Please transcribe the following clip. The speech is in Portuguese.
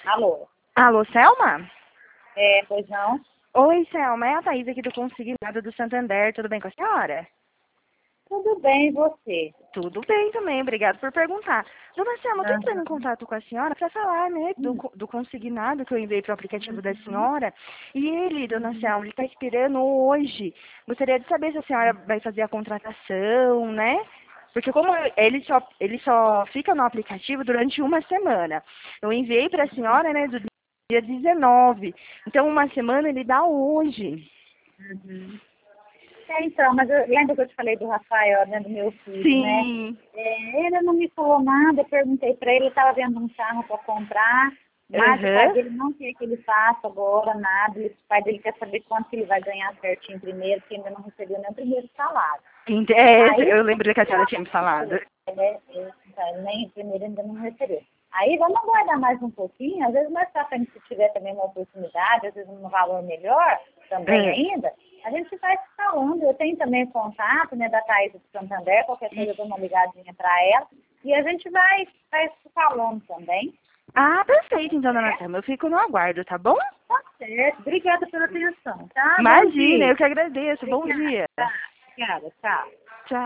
Alô? Alô, Selma? Pois não? Oi, Selma, é a Thaís aqui do Consignado do Santander, tudo bem com a senhora? Tudo bem, e você? Tudo bem também, obrigado por perguntar. Dona Selma, eu tô entrando em Aham. contato com a senhora para falar, né, do consignado que eu enviei para o aplicativo da senhora. E ele, Dona Selma, ele está expirando hoje. Gostaria de saber se a senhora vai fazer a contratação, né? Porque como ele só fica no aplicativo durante uma semana. Eu enviei para a senhora, né, do dia 19. Então, uma semana ele dá hoje. Uhum. Então, mas eu lembro que eu te falei do Rafael, né, do meu filho, né? Sim. Ele não me falou nada, eu perguntei para ele estava vendo um carro para comprar, mas o pai Aham. dele não quer que ele faça agora nada, e o pai dele quer saber quanto que ele vai ganhar certinho primeiro, porque ainda não recebeu nem o primeiro salário. Aí, Eu lembro que a senhora tinha me falado. nem primeiro ainda não recebeu. Aí vamos aguardar mais um pouquinho, às vezes mais pra frente, se tiver também uma oportunidade, às vezes um valor melhor também Ah, ainda, a gente vai se falando. Eu tenho também contato, né, da Thaís do Santander, qualquer coisa eu dou uma ligadinha para ela, e a gente vai se falando também. perfeito, então, dona Selma. Eu fico no aguardo, tá bom? Tá certo. Obrigada pela atenção, tá? Bom Imagina, dia. eu que agradeço. Bom Obrigada. dia. Tá. Obrigada, tchau.